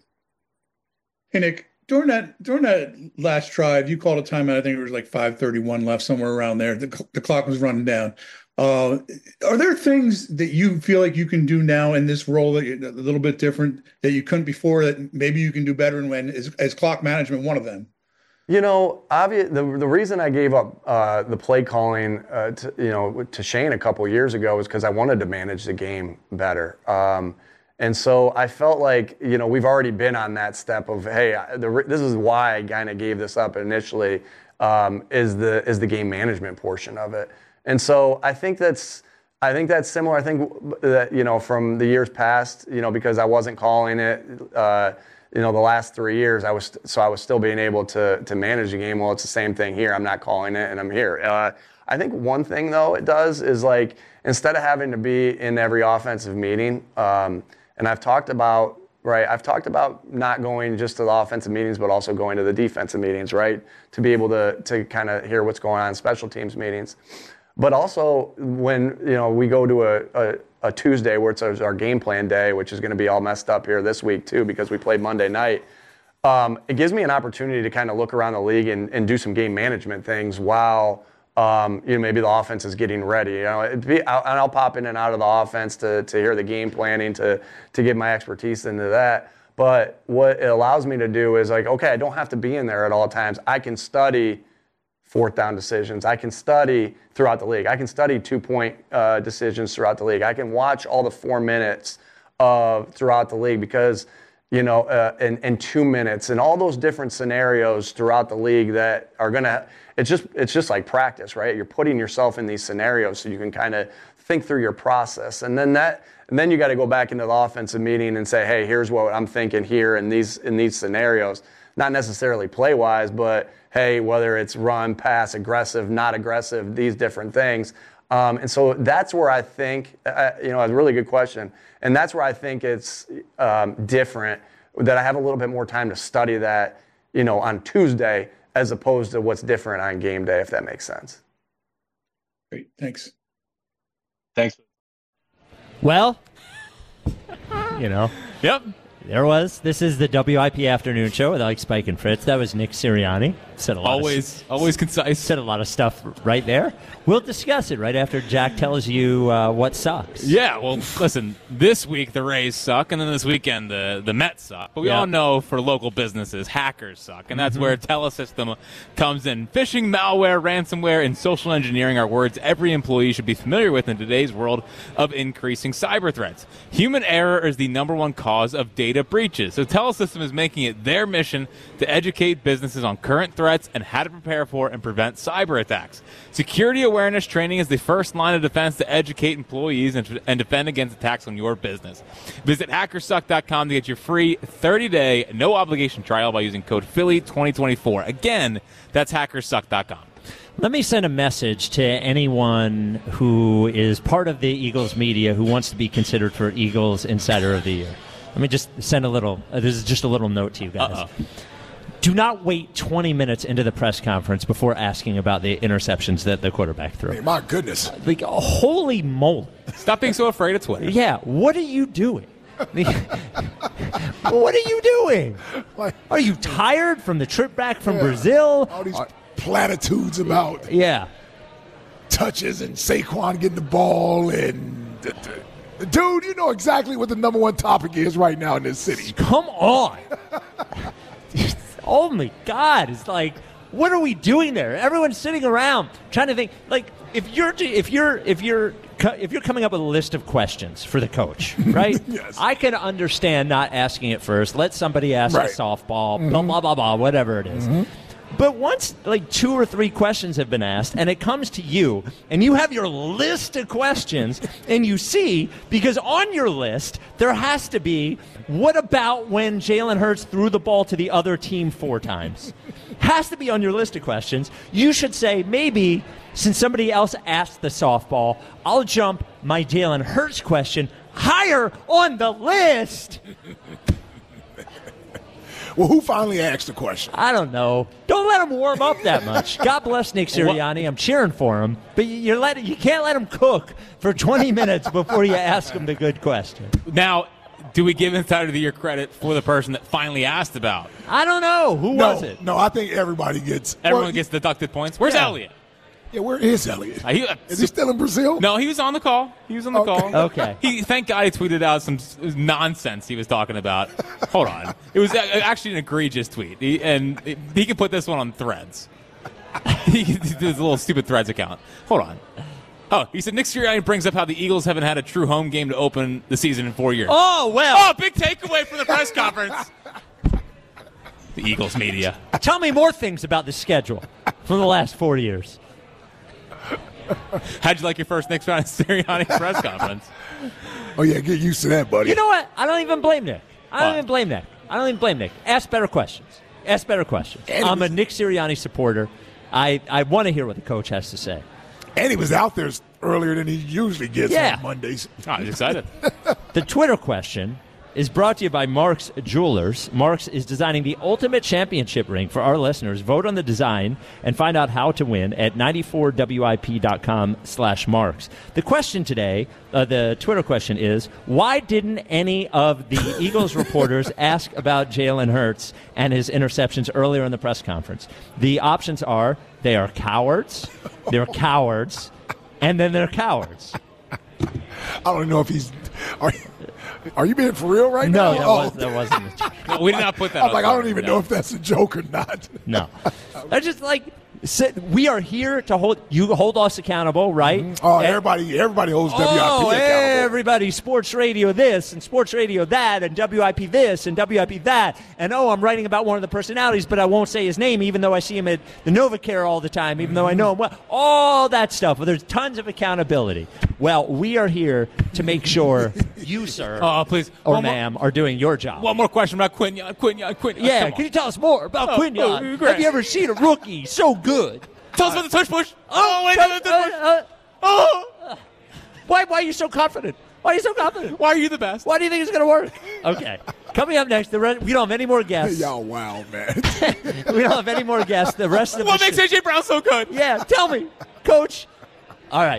Hey, Nick. During that during that last drive, you called a timeout. I think it was like five thirty-one left, somewhere around there. The, the clock was running down. Uh, are there things that you feel like you can do now in this role that you're a little bit different that you couldn't before that maybe you can do better? And when is, is clock management one of them? You know, obvious, the the reason I gave up uh, the play calling, uh, to, you know, to Shane a couple years ago was because I wanted to manage the game better. Um, And so I felt like, you know, we've already been on that step of, hey, the, this is why I kind of gave this up initially, um, is the is the game management portion of it. And so I think that's I think that's similar. I think that, you know, from the years past, you know, because I wasn't calling it, uh, you know, the last three years, I was so I was still being able to to manage the game. Well, it's the same thing here. I'm not calling it, and I'm here. Uh, I think one thing though it does is like instead of having to be in every offensive meeting. Um, And I've talked about, right, I've talked about not going just to the offensive meetings, but also going to the defensive meetings, right, to be able to to kind of hear what's going on in special teams meetings. But also when, you know, we go to a, a, a Tuesday where it's our game plan day, which is going to be all messed up here this week too because we played Monday night, um, it gives me an opportunity to kind of look around the league and, and do some game management things while Um, you know, maybe the offense is getting ready. You know, it'd be, I'll, and I'll pop in and out of the offense to to hear the game planning, to to get my expertise into that. But what it allows me to do is like, okay, I don't have to be in there at all times. I can study fourth down decisions. I can study throughout the league. I can study two point uh, decisions throughout the league. I can watch all the four minutes of throughout the league because, you know, uh, in, in two minutes and all those different scenarios throughout the league that are going to, it's just, it's just like practice, right? You're putting yourself in these scenarios so you can kind of think through your process. And then that, and then you got to go back into the offensive meeting and say, hey, here's what I'm thinking here in these, in these scenarios, not necessarily play wise, but hey, whether it's run, pass, aggressive, not aggressive, these different things. Um, and so that's where I think, uh, you know, it's a really good question. And that's where I think it's um, different, that I have a little bit more time to study that, you know, on Tuesday, as opposed to what's different on game day, if that makes sense. Great. Thanks. Thanks. Well, you know. Yep. There was. This is the W I P Afternoon Show with Ike, Spike, and Fritz. That was Nick Sirianni. Said a lot always, of, always concise. Said a lot of stuff right there. We'll discuss it right after Jack tells you uh, what sucks. Yeah, well, listen, this week the Rays suck, and then this weekend the, the Mets suck. But we Yeah. all know for local businesses, hackers suck, and that's Mhm. where Telesystem comes in. Phishing, malware, ransomware, and social engineering are words every employee should be familiar with in today's world of increasing cyber threats. Human error is the number one cause of data breaches, so Telesystem is making it their mission to educate businesses on current threats and how to prepare for and prevent cyber attacks. Security awareness training is the first line of defense to educate employees and, and defend against attacks on your business. Visit hackersuck dot com to get your free thirty-day, no-obligation trial by using code Philly twenty twenty-four. Again, that's hackersuck dot com. Let me send a message to anyone who is part of the Eagles media who wants to be considered for Eagles Insider of the Year. Let me just send a little, uh, this is just a little note to you guys. Uh-oh. Do not wait twenty minutes into the press conference before asking about the interceptions that the quarterback threw. Hey, my goodness. Like, holy moly. Stop being so afraid of Twitter. Yeah, what are you doing? What are you doing? Are you tired from the trip back from Yeah. Brazil? All these platitudes about yeah touches and Saquon getting the ball and dude, you know exactly what the number one topic is right now in this city. Come on. Oh my God! It's like, what are we doing there? Everyone's sitting around trying to think. Like, if you're if you're if you're if you're coming up with a list of questions for the coach, right? Yes. I can understand not asking it first. Let somebody ask Right. a softball, Mhm. blah blah blah blah, whatever it is. Mhm. But once like two or three questions have been asked, and it comes to you, and you have your list of questions, and you see, because on your list there has to be, what about when Jalen Hurts threw the ball to the other team four times? Has to be on your list of questions. You should say, maybe since somebody else asked the softball, I'll jump my Jalen Hurts question higher on the list. Well, who finally asked the question? I don't know. Don't let him warm up that much. God bless Nick Sirianni. I'm cheering for him. But you, you're let, you can't let him cook for twenty minutes before you ask him the good question. Now, do we give Insider of the Year credit for the person that finally asked about? I don't know. Who no, was it? No, I think everybody gets. Everyone well, gets deducted points. Where's Yeah. Elliot? Yeah, where is Elliot? Uh, he, uh, Is he still in Brazil? No, he was on the call. He was on the Okay. call. Okay. He thank God he tweeted out some s- nonsense he was talking about. Hold on. It was a- actually an egregious tweet, he, and it, he can put this one on Threads. he did his little stupid Threads account. Hold on. Oh, he said Nick Sirianni brings up how the Eagles haven't had a true home game to open the season in four years. Oh, well. Oh, big takeaway from the press conference. The Eagles media. Tell me more things about the schedule from the last four years. How'd you like your first Nick Sirianni press conference? Oh, yeah, get used to that, buddy. You know what? I don't even blame Nick. I don't What? even blame Nick. I don't even blame Nick. Ask better questions. Ask better questions. And he I'm was- a Nick Sirianni supporter. I, I want to hear what the coach has to say. And he was out there earlier than he usually gets Yeah. on Mondays. Oh, I was excited. The Twitter question is brought to you by Mark's Jewelers. Mark's is designing the ultimate championship ring for our listeners. Vote on the design and find out how to win at ninety-four W I P dot com slash Marks. The question today, uh, the Twitter question is, why didn't any of the Eagles reporters ask about Jalen Hurts and his interceptions earlier in the press conference? The options are, they are cowards, they're cowards, and then they're cowards. I don't even know if he's. Are, are you being for real right No, now? that, Oh. was, that wasn't a joke. No, we did not put that I'm on like, I don't Twitter, even no. know if that's a joke or not. No. I just like, sit, we are here to hold, you hold us accountable, right? Oh, And- everybody, everybody holds W I P Oh, accountable. everybody, sports radio this and sports radio that and W I P this and W I P that. And, oh, I'm writing about one of the personalities, but I won't say his name even though I see him at the NovaCare all the time, even though I know him well. All that stuff. Well, there's tons of accountability. Well, we are here to make sure you, sir, Oh, please. or One more- ma'am, are doing your job. One more question about Quinyon. Quinyon, Quinyon. Yeah, Come on. can you tell us more about Oh, Quinyon? oh, great. Have you ever seen a rookie so good? Tell us about the tush push. Oh, wait, uh, the tush push. uh, uh, Oh, Why, why are you so confident? Why are you so confident? why are you the best? Why do you think it's going to work? Okay. Coming up next, the re- we don't have any more guests. Y'all wow, man. We don't have any more guests. The rest of What the makes sh- A J Brown so good? Yeah, tell me, Coach. All right.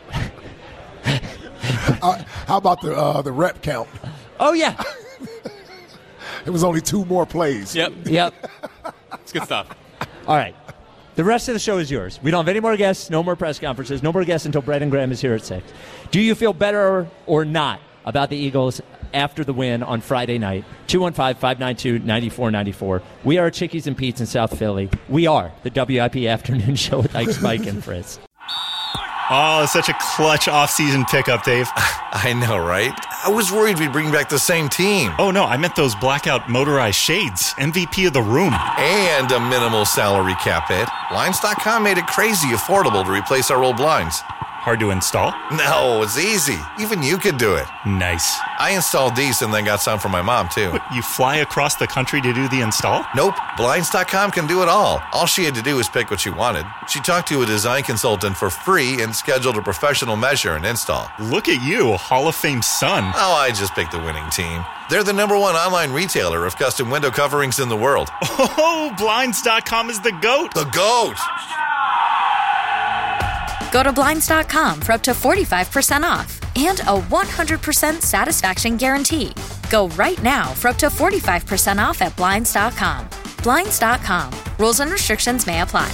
Uh, how about the uh, the rep count? Oh, yeah. It was only two more plays. Yep. Yep. It's good stuff. All right. The rest of the show is yours. We don't have any more guests, no more press conferences, no more guests until Brandon Graham is here at six. Do you feel better or not about the Eagles after the win on Friday night? two one five, five nine two, nine four nine four. We are Chickies and Pete's in South Philly. We are the W I P Afternoon Show with Ike, Spike, and Fritz. Oh, such a clutch off-season pickup, Dave. I know, right? I was worried we'd bring back the same team. Oh, no, I meant those blackout motorized shades. M V P of the room. And a minimal salary cap hit. Blinds dot com made it crazy affordable to replace our old blinds. Hard to install? No, it's easy. Even you could do it. Nice. I installed these and then got some for my mom, too. You fly across the country to do the install? Nope. Blinds dot com can do it all. All she had to do was pick what she wanted. She talked to a design consultant for free and scheduled a professional measure and install. Look at you, Hall of Fame son. Oh, I just picked the winning team. They're the number one online retailer of custom window coverings in the world. Oh, Blinds dot com is the GOAT. The GOAT! Go to Blinds dot com for up to forty-five percent off. and a one hundred percent satisfaction guarantee. Go right now for up to forty-five percent off at Blinds dot com. Blinds dot com. Rules and restrictions may apply.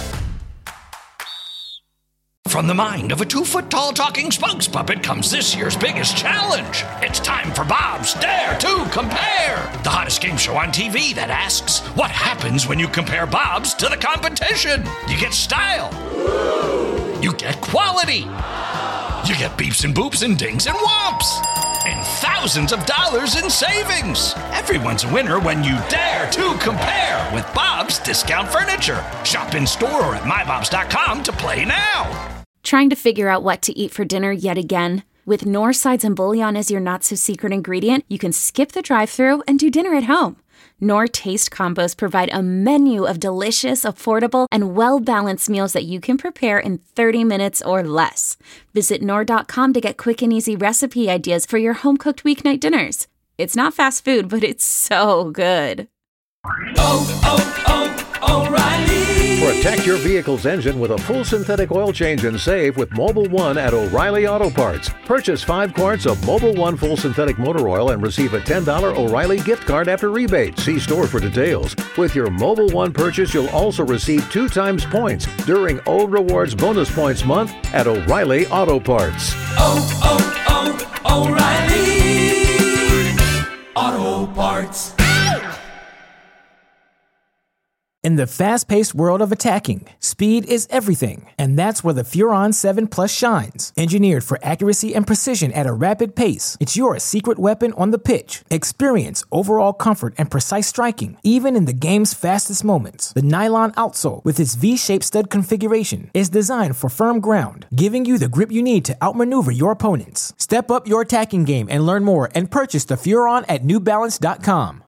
From the mind of a two-foot-tall talking spokes puppet comes this year's biggest challenge. It's time for Bob's Dare to Compare, the hottest game show on T V that asks, what happens when you compare Bob's to the competition? You get style. You get quality. You get beeps and boops and dings and whomps. And thousands of dollars in savings. Everyone's a winner when you dare to compare with Bob's Discount Furniture. Shop in store or at my bobs dot com to play now. Trying to figure out what to eat for dinner yet again? With Knorr sides and bouillon as your not-so-secret ingredient, you can skip the drive-thru and do dinner at home. Knorr Taste Combos provide a menu of delicious, affordable, and well-balanced meals that you can prepare in thirty minutes or less. Visit Knorr dot com to get quick and easy recipe ideas for your home-cooked weeknight dinners. It's not fast food, but it's so good. Oh, oh, oh, O'Reilly! Protect your vehicle's engine with a full synthetic oil change and save with Mobil one at O'Reilly Auto Parts. Purchase five quarts of Mobil one full synthetic motor oil and receive a ten dollars O'Reilly gift card after rebate. See store for details. With your Mobil one purchase, you'll also receive two times points during O Rewards Bonus Points Month at O'Reilly Auto Parts. Oh, oh, oh, O'Reilly Auto Parts. In the fast-paced world of attacking, speed is everything, and that's where the Furon seven Plus shines. Engineered for accuracy and precision at a rapid pace, it's your secret weapon on the pitch. Experience overall comfort and precise striking, even in the game's fastest moments. The nylon outsole, with its V-shaped stud configuration, is designed for firm ground, giving you the grip you need to outmaneuver your opponents. Step up your attacking game and learn more and purchase the Furon at New Balance dot com.